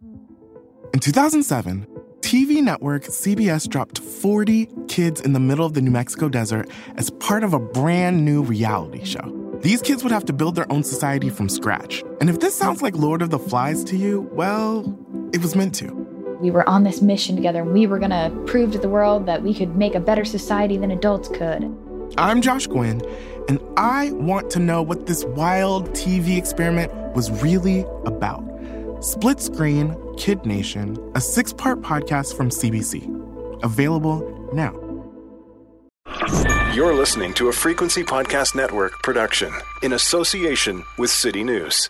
In 2007, TV network CBS dropped 40 kids in the middle of the New Mexico desert as part of a brand new reality show. These kids would have to build their own society from scratch. And if this sounds like Lord of the Flies to you, well, it was meant to. We were on this mission together, and we were going to prove to the world that we could make a better society than adults could. I'm Josh Gwynn, and I want to know what this wild TV experiment was really about. Split Screen, Kid Nation, a 6-part podcast from CBC. Available now. You're listening to a Frequency Podcast Network production in association with City News.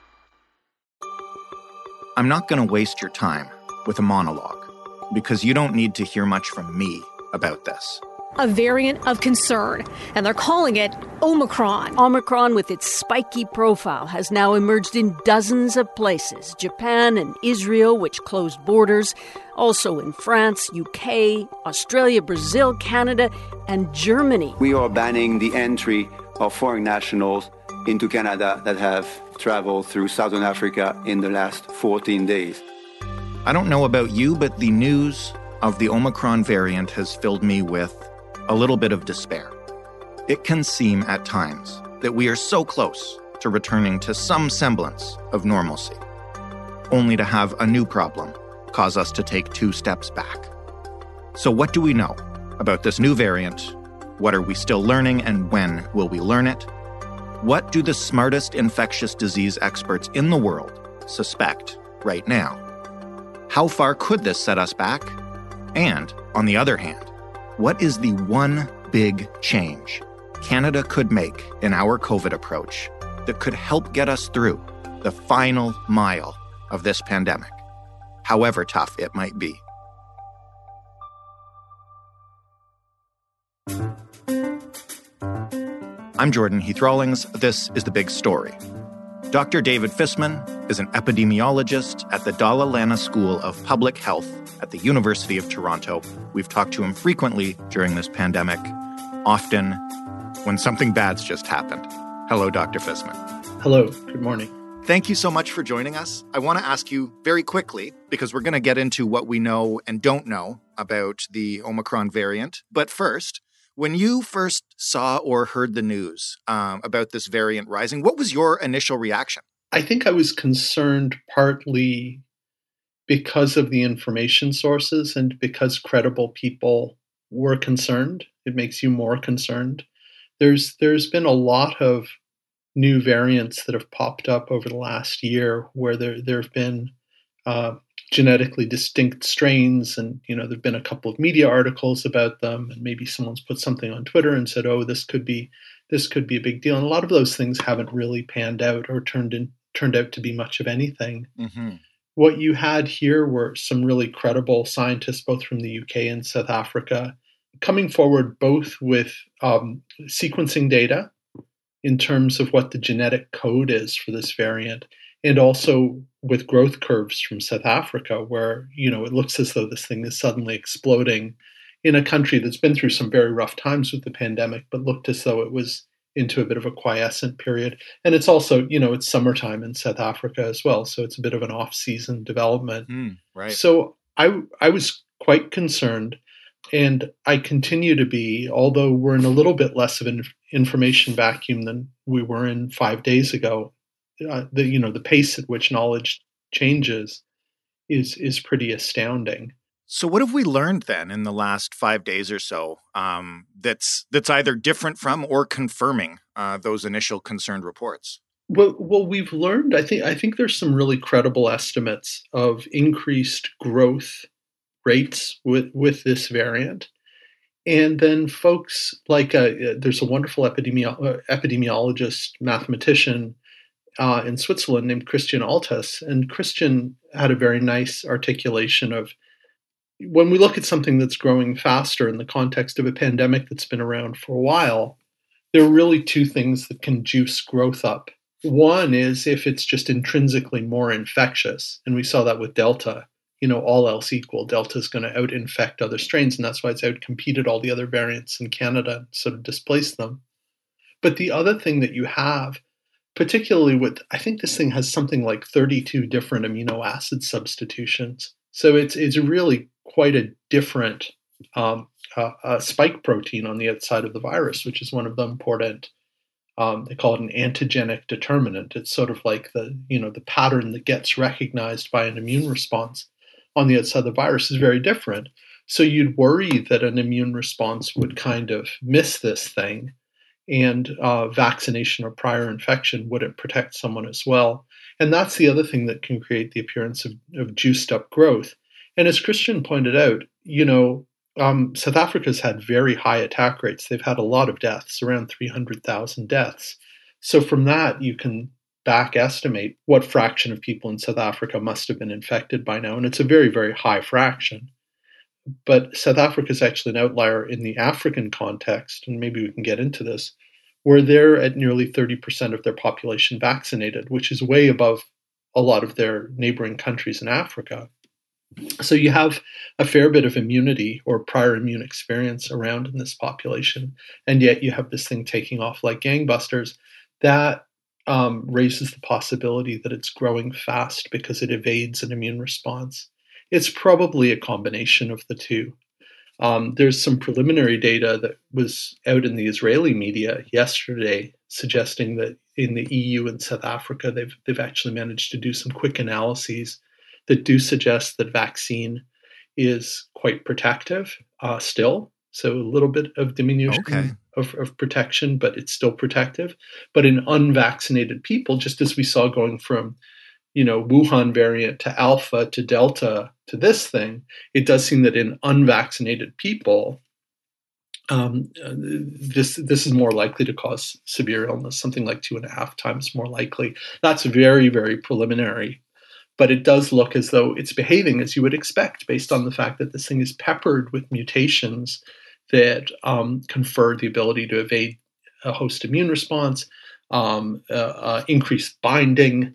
I'm not going to waste your time with a monologue because you don't need to hear much from me about this. A variant of concern, and they're calling it Omicron. Omicron, with its spiky profile, has now emerged in dozens of places. Japan and Israel, which closed borders. Also in France, UK, Australia, Brazil, Canada, and Germany. We are banning the entry of foreign nationals into Canada that have traveled through Southern Africa in the last 14 days. I don't know about you, but the news of the Omicron variant has filled me with a little bit of despair. It can seem at times that we are so close to returning to some semblance of normalcy, only to have a new problem cause us to take 2 steps back. So what do we know about this new variant? What are we still learning, and when will we learn it? What do the smartest infectious disease experts in the world suspect right now? How far could this set us back? And, on the other hand, what is the one big change Canada could make in our COVID approach that could help get us through the final mile of this pandemic, however tough it might be? I'm Jordan Heath Rawlings. This is The Big Story. Dr. David Fisman is an epidemiologist at the Dalla Lana School of Public Health at the University of Toronto. We've talked to him frequently during this pandemic, often when something bad's just happened. Hello, Dr. Fisman. Hello. Good morning. Thank you so much for joining us. I want to ask you very quickly, because we're going to get into what we know and don't know about the Omicron variant. But first, when you first saw or heard the news about this variant rising, what was your initial reaction? I think I was concerned partly because of the information sources and because credible people were concerned. It makes you more concerned. There's been a lot of new variants that have popped up over the last year where there have been genetically distinct strains, and there've been a couple of media articles about them, and maybe someone's put something on Twitter and said, "Oh, this could be a big deal." And a lot of those things haven't really panned out or turned out to be much of anything. Mm-hmm. What you had here were some really credible scientists, both from the UK and South Africa, coming forward both with sequencing data in terms of what the genetic code is for this variant, and also with growth curves from South Africa, where, it looks as though this thing is suddenly exploding in a country that's been through some very rough times with the pandemic, but looked as though it was into a bit of a quiescent period. And it's also, it's summertime in South Africa as well. So it's a bit of an off-season development. Right. So I was quite concerned, and I continue to be, although we're in a little bit less of an information vacuum than we were in 5 days ago. The pace at which knowledge changes is pretty astounding. So what have we learned then in the last 5 days or so that's either different from or confirming those initial concerned reports? Well, we've learned, I think there's some really credible estimates of increased growth rates with this variant. And then folks like, there's a wonderful epidemiologist, mathematician in Switzerland named Christian Altes. And Christian had a very nice articulation of, when we look at something that's growing faster in the context of a pandemic that's been around for a while, there are really 2 things that can juice growth up. One is if it's just intrinsically more infectious, and we saw that with Delta. All else equal, Delta is going to out-infect other strains, and that's why it's out-competed all the other variants in Canada, sort of displaced them. But the other thing that you have particularly with, I think this thing has something like 32 different amino acid substitutions. So it's really quite a different spike protein on the outside of the virus, which is one of the important, they call it an antigenic determinant. It's sort of like the pattern that gets recognized by an immune response on the outside of the virus is very different. So you'd worry that an immune response would kind of miss this thing, and vaccination or prior infection wouldn't protect someone as well. And that's the other thing that can create the appearance of juiced up growth. And as Christian pointed out, South Africa's had very high attack rates. They've had a lot of deaths, around 300,000 deaths. So from that, you can back estimate what fraction of people in South Africa must have been infected by now. And it's a very, very high fraction. But South Africa is actually an outlier in the African context, and maybe we can get into this, where they're at nearly 30% of their population vaccinated, which is way above a lot of their neighboring countries in Africa. So you have a fair bit of immunity or prior immune experience around in this population, and yet you have this thing taking off like gangbusters. That raises the possibility that it's growing fast because it evades an immune response. It's probably a combination of the two. There's some preliminary data that was out in the Israeli media yesterday suggesting that in the EU and South Africa, they've actually managed to do some quick analyses that do suggest that vaccine is quite protective still. So a little bit of diminution of protection, but it's still protective. But in unvaccinated people, just as we saw going from Wuhan variant to Alpha to Delta to this thing, it does seem that in unvaccinated people, this is more likely to cause severe illness, something like 2.5 times more likely. That's very, very preliminary, but it does look as though it's behaving as you would expect based on the fact that this thing is peppered with mutations that confer the ability to evade a host immune response, increased binding.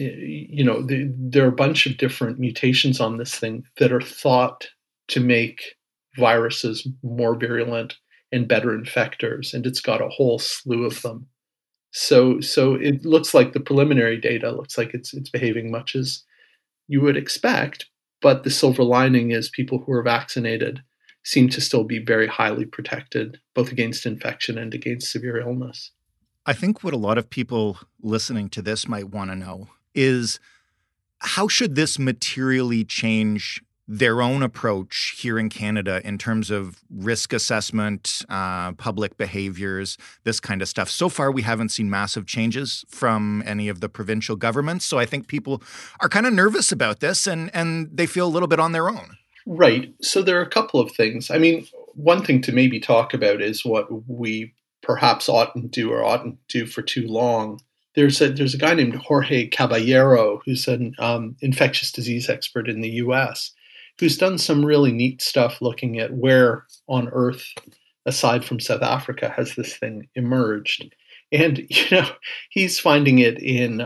There are a bunch of different mutations on this thing that are thought to make viruses more virulent and better infectors, and it's got a whole slew of them. So it looks like the preliminary data looks like it's behaving much as you would expect, but the silver lining is people who are vaccinated seem to still be very highly protected, both against infection and against severe illness. I think what a lot of people listening to this might want to know is how should this materially change their own approach here in Canada in terms of risk assessment, public behaviors, this kind of stuff? So far, we haven't seen massive changes from any of the provincial governments. So I think people are kind of nervous about this and they feel a little bit on their own. Right. So there are a couple of things. I mean, one thing to maybe talk about is what we perhaps oughtn't do or oughtn't do for too long. There's a guy named Jorge Caballero, who's an infectious disease expert in the U.S., who's done some really neat stuff looking at where on Earth, aside from South Africa, has this thing emerged. And, he's finding it in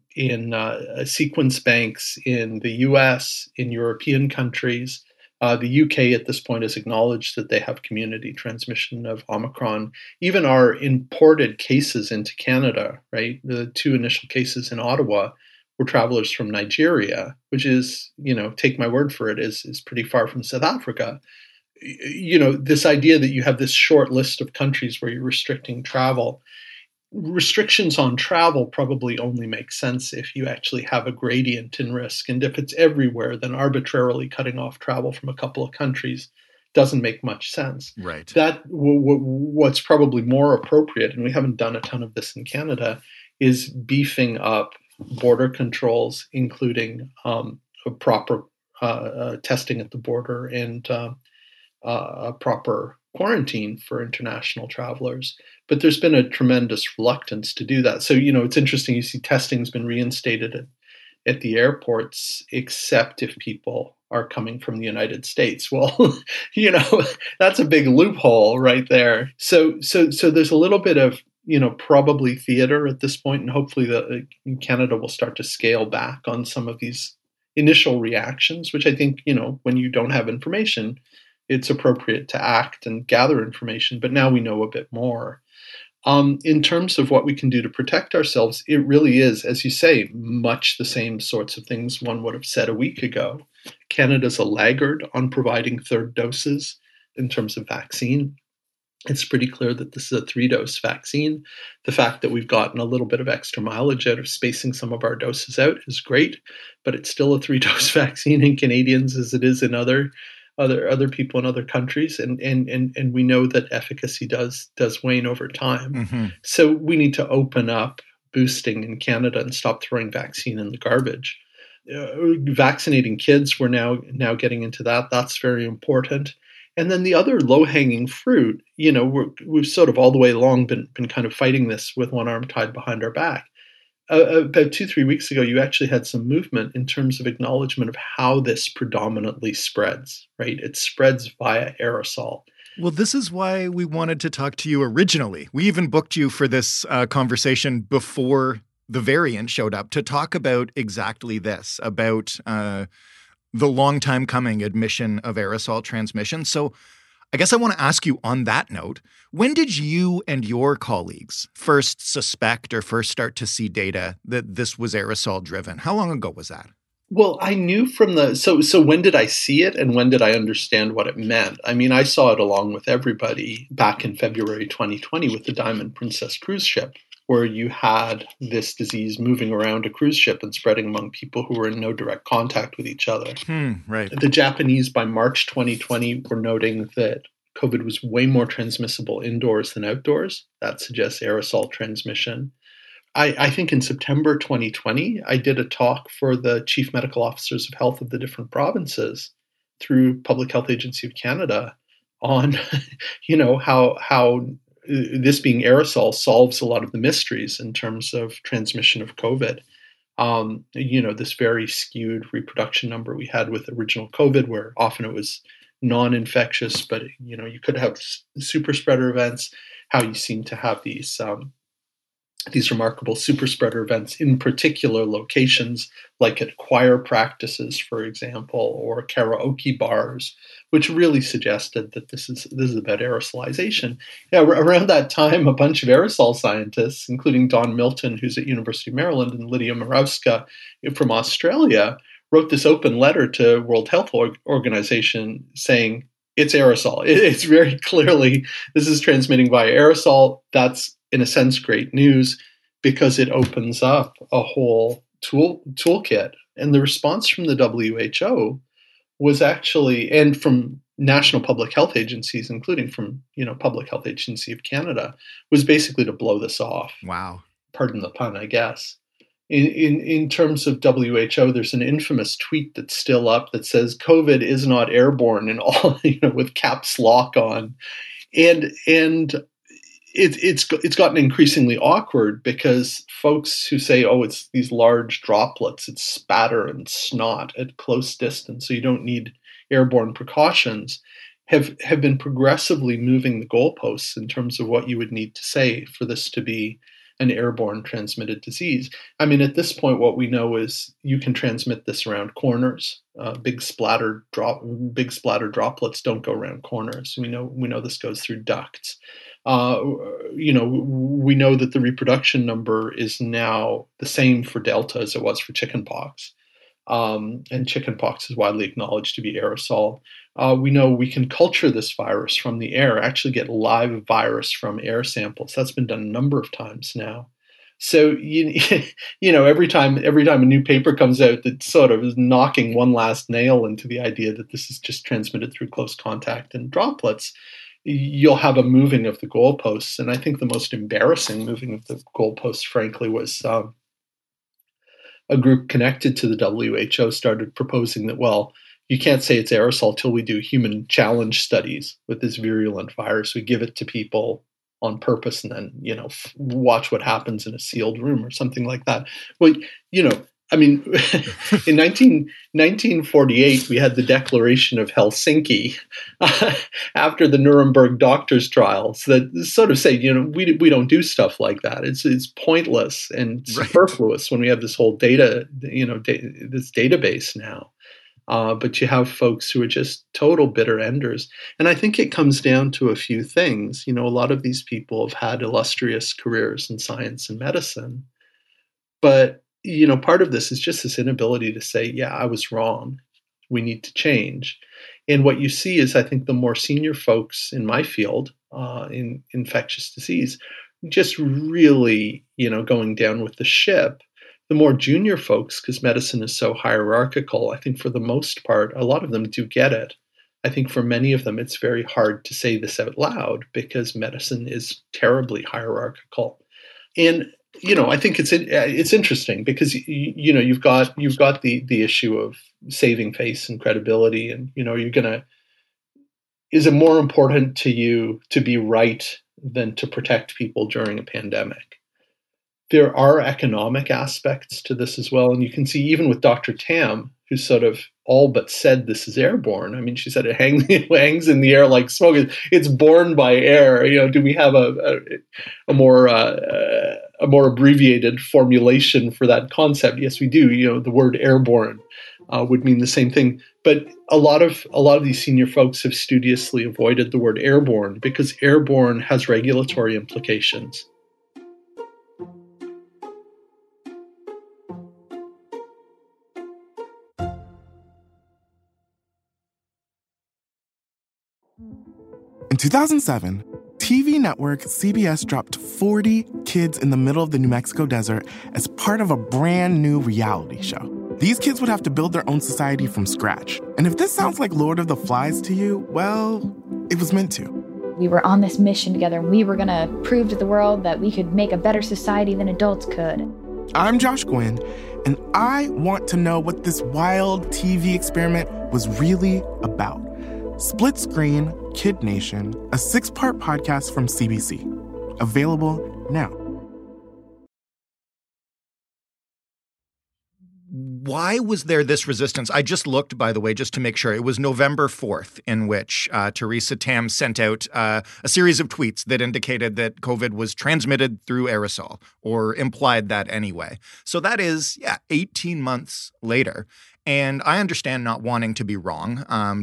sequence banks in the U.S., in European countries. The U.K. at this point has acknowledged that they have community transmission of Omicron. Even our imported cases into Canada, right? The 2 initial cases in Ottawa were travelers from Nigeria, which is, take my word for it, is pretty far from South Africa. This idea that you have this short list of countries where you're restricting travel. Restrictions on travel probably only make sense if you actually have a gradient in risk. And if it's everywhere, then arbitrarily cutting off travel from a couple of countries doesn't make much sense. Right. That what's probably more appropriate, and we haven't done a ton of this in Canada, is beefing up border controls, including proper testing at the border and a proper quarantine for international travelers. But there's been a tremendous reluctance to do that. So, it's interesting. You see testing's been reinstated at the airports, except if people are coming from the United States. Well, that's a big loophole right there. So there's a little bit of, probably theater at this point, and hopefully Canada will start to scale back on some of these initial reactions, which I think, when you don't have information, it's appropriate to act and gather information. But now we know a bit more. In terms of what we can do to protect ourselves, it really is, as you say, much the same sorts of things one would have said a week ago. Canada's a laggard on providing third doses in terms of vaccine. It's pretty clear that this is a 3-dose vaccine. The fact that we've gotten a little bit of extra mileage out of spacing some of our doses out is great, but it's still a 3-dose vaccine in Canadians as it is in other people in other countries, and we know that efficacy does wane over time. Mm-hmm. So we need to open up boosting in Canada and stop throwing vaccine in the garbage. Vaccinating kids, we're now getting into that. That's very important. And then the other low-hanging fruit, we've sort of all the way along been kind of fighting this with one arm tied behind our back. About 2-3 weeks ago, you actually had some movement in terms of acknowledgement of how this predominantly spreads, right? It spreads via aerosol. Well, this is why we wanted to talk to you originally. We even booked you for this conversation before the variant showed up to talk about exactly this, about the long time coming admission of aerosol transmission. So I guess I want to ask you on that note, when did you and your colleagues first suspect or first start to see data that this was aerosol driven? How long ago was that? Well, I knew from so when did I see it and when did I understand what it meant? I mean, I saw it along with everybody back in February 2020 with the Diamond Princess cruise ship, where you had this disease moving around a cruise ship and spreading among people who were in no direct contact with each other. Right. The Japanese, by March 2020, were noting that COVID was way more transmissible indoors than outdoors. That suggests aerosol transmission. I think in September 2020, I did a talk for the chief medical officers of health of the different provinces through Public Health Agency of Canada on, how this being aerosol solves a lot of the mysteries in terms of transmission of COVID. This very skewed reproduction number we had with original COVID, where often it was non-infectious, but you could have super spreader events. How you seem to have these remarkable super spreader events in particular locations, like at choir practices, for example, or karaoke bars, which really suggested that this is about aerosolization. Yeah, around that time, a bunch of aerosol scientists, including Don Milton, who's at University of Maryland, and Lydia Morawska from Australia, wrote this open letter to World Health Organization saying it's aerosol. It's very clearly this is transmitting via aerosol. That's in a sense great news because it opens up a whole toolkit. And the response from the WHO was actually, and from national public health agencies, including from Public Health Agency of Canada, was basically to blow this off. Wow. Pardon the pun, I guess. In terms of WHO, there's an infamous tweet that's still up that says COVID is not airborne, and all with caps lock on, and it's gotten increasingly awkward because folks who say, oh, it's these large droplets, it's spatter and snot at close distance, so you don't need airborne precautions, have been progressively moving the goalposts in terms of what you would need to say for this to be an airborne transmitted disease. I mean, at this point, what we know is you can transmit this around corners. Big splatter droplets don't go around corners. We know this goes through ducts. We know that the reproduction number is now the same for Delta as it was for chickenpox. And chickenpox is widely acknowledged to be aerosol. We know we can culture this virus from the air, actually get live virus from air samples. That's been done a number of times now. So, every time a new paper comes out that sort of is knocking one last nail into the idea that this is just transmitted through close contact and droplets, you'll have a moving of the goalposts. And I think the most embarrassing moving of the goalposts, frankly, was a group connected to the WHO started proposing that, well, you can't say it's aerosol till we do human challenge studies with this virulent virus. We give it to people on purpose and then, watch what happens in a sealed room or something like that. Well, I mean, in 1948, we had the Declaration of Helsinki after the Nuremberg doctors' trials that sort of say, we don't do stuff like that. It's pointless and superfluous when we have this whole data, this database now. But you have folks who are just total bitter enders. And I think it comes down to a few things. A lot of these people have had illustrious careers in science and medicine. But, part of this is just this inability to say, yeah, I was wrong. We need to change. And what you see is, I think, the more senior folks in my field, in infectious disease, just really, going down with the ship. The more junior folks, because medicine is so hierarchical, I think for the most part, a lot of them do get it. I think for many of them, it's very hard to say this out loud because medicine is terribly hierarchical. And, I think it's interesting because, you've got the issue of saving face and credibility. And, is it more important to you to be right than to protect people during a pandemic? There are economic aspects to this as well. And you can see even with Dr. Tam, who sort of all but said this is airborne. I mean, she said it hangs in the air like smoke. It's borne by air. Do we have a more abbreviated formulation for that concept? Yes, we do. The word airborne would mean the same thing. But a lot of these senior folks have studiously avoided the word airborne because airborne has regulatory implications. In 2007, TV network CBS dropped 40 kids in the middle of the New Mexico desert as part of a brand new reality show. These kids would have to build their own society from scratch. And if this sounds like Lord of the Flies to you, well, it was meant to. We were on this mission together, and we were going to prove to the world that we could make a better society than adults could. I'm Josh Gwynn, and I want to know what this wild TV experiment was really about. Split Screen, Kid Nation, a 6-part podcast from CBC. Available now. Why was there this resistance? I just looked, by the way, just to make sure. It was November 4th in which Theresa Tam sent out a series of tweets that indicated that COVID was transmitted through aerosol, or implied that anyway. So that is, 18 months later. And I understand not wanting to be wrong.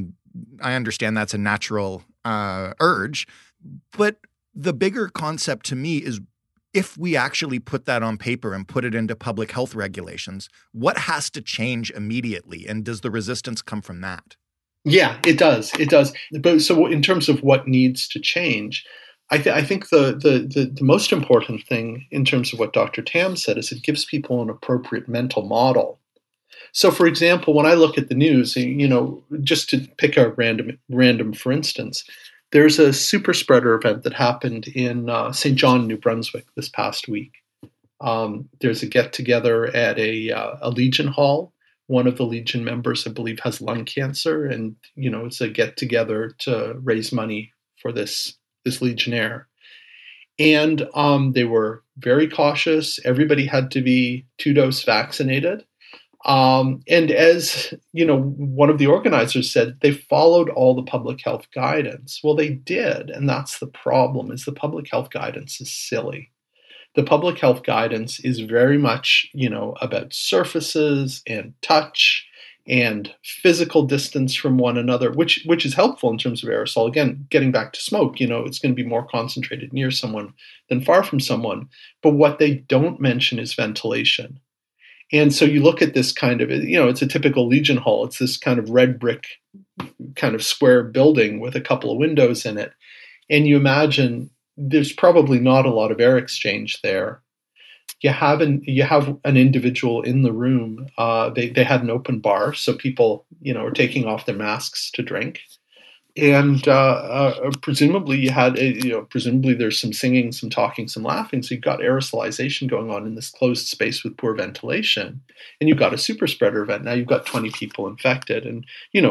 I understand that's a natural urge. But the bigger concept to me is, if we actually put that on paper and put it into public health regulations, what has to change immediately? And does the resistance come from that? Yeah, it does. It does. But so in terms of what needs to change, I think the most important thing in terms of what Dr. Tam said is it gives people an appropriate mental model. So, for example, when I look at the news, just to pick a random for instance, there's a super spreader event that happened in St. John, New Brunswick this past week. There's a get-together at a Legion Hall. One of the Legion members, I believe, has lung cancer, and it's a get-together to raise money for this Legionnaire. And they were very cautious. Everybody had to be 2-dose vaccinated. And as, one of the organizers said, they followed all the public health guidance. Well, they did. And that's the problem, is the public health guidance is silly. The public health guidance is very much, about surfaces and touch and physical distance from one another, which is helpful in terms of aerosol. Again, getting back to smoke, it's going to be more concentrated near someone than far from someone. But what they don't mention is ventilation. And so you look at this kind of, it's a typical Legion Hall. It's this kind of red brick kind of square building with a couple of windows in it. And you imagine there's probably not a lot of air exchange there. You have an individual in the room. They had an open bar, so people, are taking off their masks to drink. And presumably you had, presumably there's some singing, some talking, some laughing. So you've got aerosolization going on in this closed space with poor ventilation. And you've got a super spreader event. Now you've got 20 people infected. And,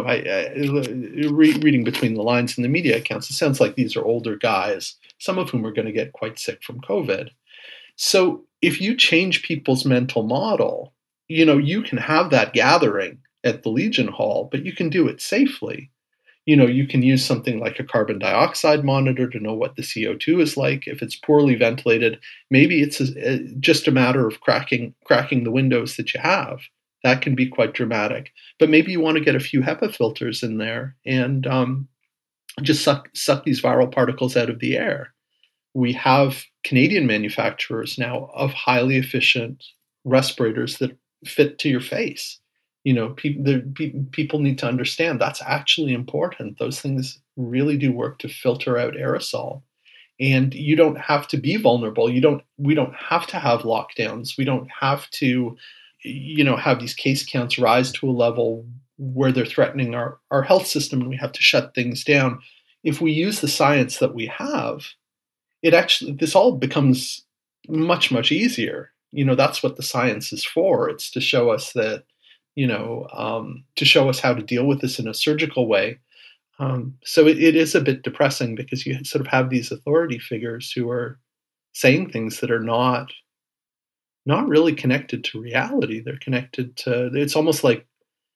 reading between the lines in the media accounts, it sounds like these are older guys, some of whom are going to get quite sick from COVID. So if you change people's mental model, you can have that gathering at the Legion Hall, but you can do it safely. You can use something like a carbon dioxide monitor to know what the CO2 is like. If it's poorly ventilated, maybe it's just a matter of cracking the windows that you have That can be quite dramatic. But maybe you want to get a few HEPA filters in there and just suck these viral particles out of the air. We have Canadian manufacturers now of highly efficient respirators that fit to your face. People need to understand that's actually important. Those things really do work to filter out aerosol. And you don't have to be vulnerable. We don't have to have lockdowns. We don't have to, have these case counts rise to a level where they're threatening our health system and we have to shut things down. If we use the science that we have, this all becomes much, much easier. That's what the science is for. It's to show us that, to show us how to deal with this in a surgical way. So it is a bit depressing because you sort of have these authority figures who are saying things that are not really connected to reality. They're connected to, it's almost like,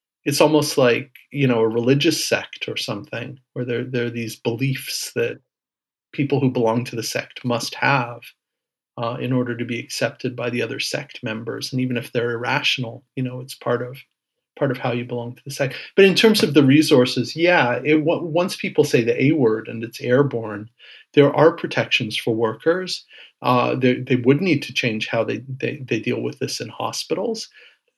a religious sect or something, where there are these beliefs that people who belong to the sect must have in order to be accepted by the other sect members. And even if they're irrational, it's part of how you belong to the sect. But in terms of the resources, once people say the A word and it's airborne, there are protections for workers. They would need to change how they deal with this in hospitals.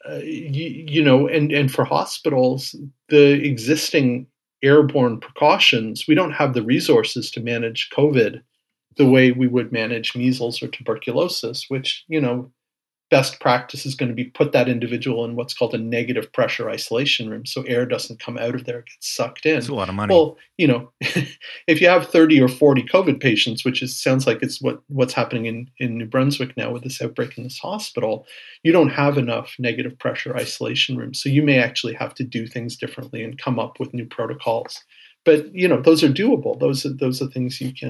And for hospitals, the existing airborne precautions, we don't have the resources to manage COVID the way we would manage measles or tuberculosis, which, best practice is going to be put that individual in what's called a negative pressure isolation room. So air doesn't come out of there, it gets sucked in. It's a lot of money. Well, if you have 30 or 40 COVID patients, which sounds like it's what's happening in New Brunswick now with this outbreak in this hospital, you don't have enough negative pressure isolation rooms. So you may actually have to do things differently and come up with new protocols. But, those are doable. Those are things you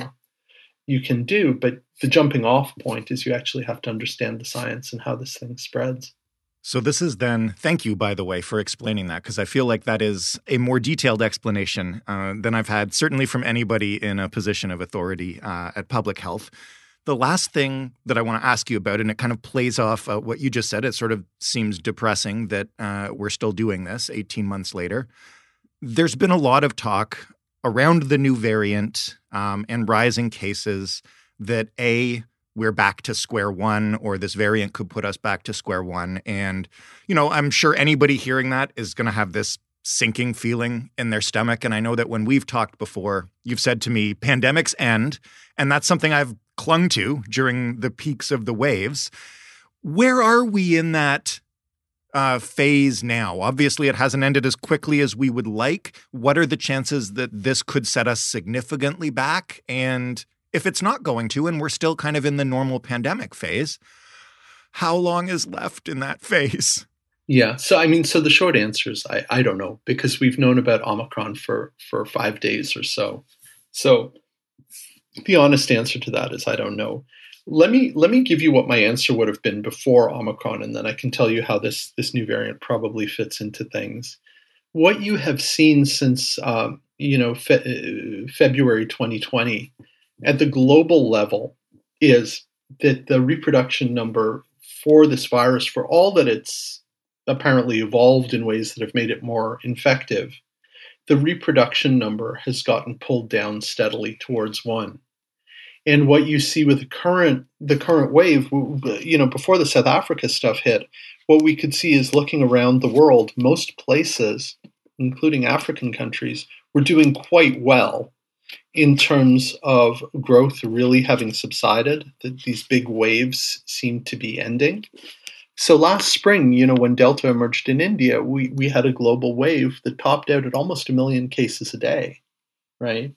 can do, but the jumping off point is you actually have to understand the science and how this thing spreads. So this is then, thank you, by the way, for explaining that, because I feel like that is a more detailed explanation than I've had, certainly from anybody in a position of authority at public health. The last thing that I want to ask you about, and it kind of plays off what you just said, it sort of seems depressing that we're still doing this 18 months later. There's been a lot of talk around the new variant and rising cases that we're back to square one, or this variant could put us back to square one. And, I'm sure anybody hearing that is going to have this sinking feeling in their stomach. And I know that when we've talked before, you've said to me, pandemics end. And that's something I've clung to during the peaks of the waves. Where are we in that phase now? Obviously, it hasn't ended as quickly as we would like. What are the chances that this could set us significantly back? And if it's not going to, and we're still kind of in the normal pandemic phase, how long is left in that phase? Yeah. So the short answer is I don't know, because we've known about Omicron for 5 days or so. So the honest answer to that is I don't know. Let me give you what my answer would have been before Omicron, and then I can tell you how this new variant probably fits into things. What you have seen since February 2020 at the global level is that the reproduction number for this virus, for all that it's apparently evolved in ways that have made it more infective, the reproduction number has gotten pulled down steadily towards 1. And what you see with the current wave, before the South Africa stuff hit, what we could see is, looking around the world, most places, including African countries, were doing quite well in terms of growth really having subsided, that these big waves seem to be ending. So last spring, when Delta emerged in India, we had a global wave that topped out at almost 1 million cases a day, right?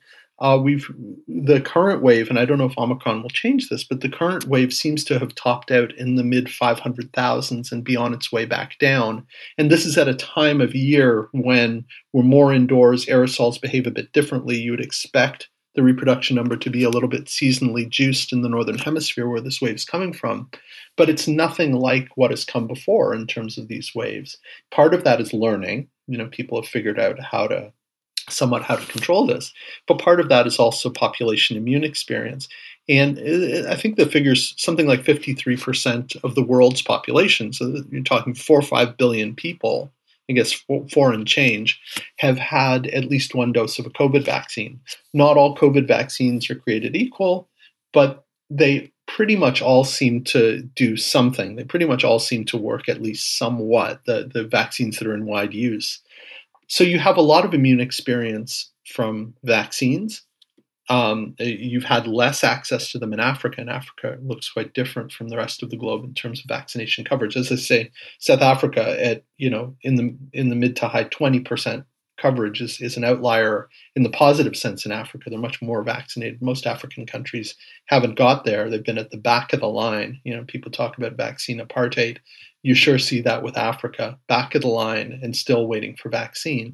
The current wave, and I don't know if Omicron will change this, but the current wave seems to have topped out in the mid 500,000s and be on its way back down. And this is at a time of year when we're more indoors, aerosols behave a bit differently. You would expect the reproduction number to be a little bit seasonally juiced in the Northern Hemisphere where this wave's coming from. But it's nothing like what has come before in terms of these waves. Part of that is learning. People have figured out how to control this. But part of that is also population immune experience. And I think the figure's something like 53% of the world's population, so you're talking 4 or 5 billion people, I guess 4 and change, have had at least one dose of a COVID vaccine. Not all COVID vaccines are created equal, but they pretty much all seem to do something. They pretty much all seem to work at least somewhat, the vaccines that are in wide use. So you have a lot of immune experience from vaccines. You've had less access to them in Africa, and Africa looks quite different from the rest of the globe in terms of vaccination coverage. As I say, South Africa at in the mid to high 20% coverage is an outlier in the positive sense in Africa. They're much more vaccinated. Most African countries haven't got there. They've been at the back of the line. People talk about vaccine apartheid. You sure see that with Africa, back of the line and still waiting for vaccine.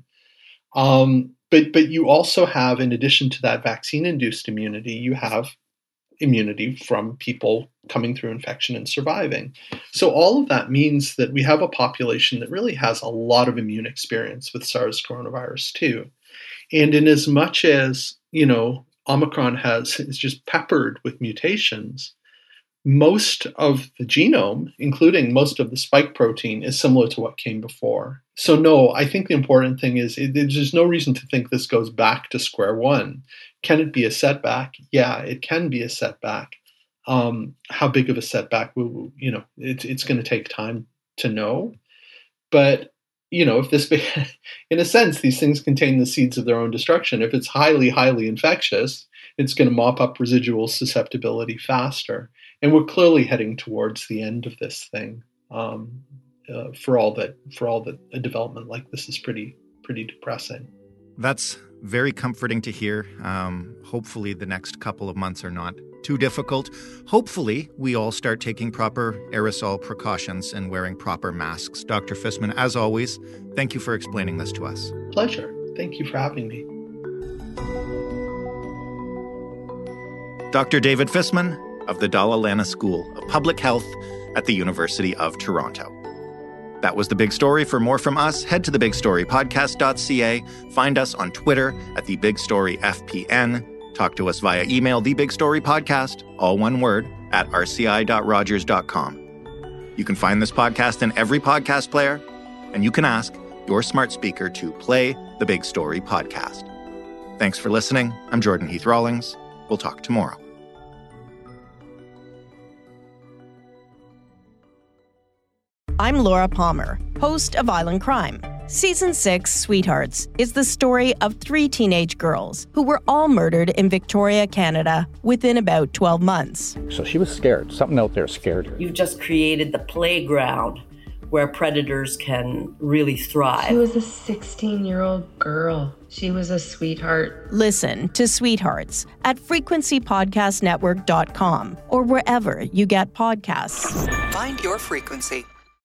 But you also have, in addition to that vaccine-induced immunity, you have immunity from people coming through infection and surviving. So all of that means that we have a population that really has a lot of immune experience with SARS coronavirus too. And in as much as, Omicron is just peppered with mutations, most of the genome, including most of the spike protein, is similar to what came before. So no, I think the important thing is there's no reason to think this goes back to square one. Can it be a setback? Yeah, it can be a setback. How big of a setback? It's going to take time to know. But if this, in a sense, these things contain the seeds of their own destruction. If it's highly, highly infectious, it's going to mop up residual susceptibility faster. And we're clearly heading towards the end of this thing. For all that a development like this is pretty depressing. That's very comforting to hear. Hopefully the next couple of months are not too difficult. Hopefully we all start taking proper aerosol precautions and wearing proper masks. Dr. Fisman, as always, thank you for explaining this to us. Pleasure. Thank you for having me. Dr. David Fisman of the Dalla Lana School of Public Health at the University of Toronto. That was The Big Story. For more from us, head to thebigstorypodcast.ca. Find us on Twitter at TheBigStoryFPN. Talk to us via email, thebigstorypodcast, all one word, at rci.rogers.com. You can find this podcast in every podcast player, and you can ask your smart speaker to play The Big Story Podcast. Thanks for listening. I'm Jordan Heath Rawlings. We'll talk tomorrow. I'm Laura Palmer, host of Island Crime. Season 6, Sweethearts, is the story of 3 teenage girls who were all murdered in Victoria, Canada, within about 12 months. So she was scared. Something out there scared her. You've just created the playground where predators can really thrive. She was a 16-year-old girl. She was a sweetheart. Listen to Sweethearts at frequencypodcastnetwork.com or wherever you get podcasts. Find your frequency.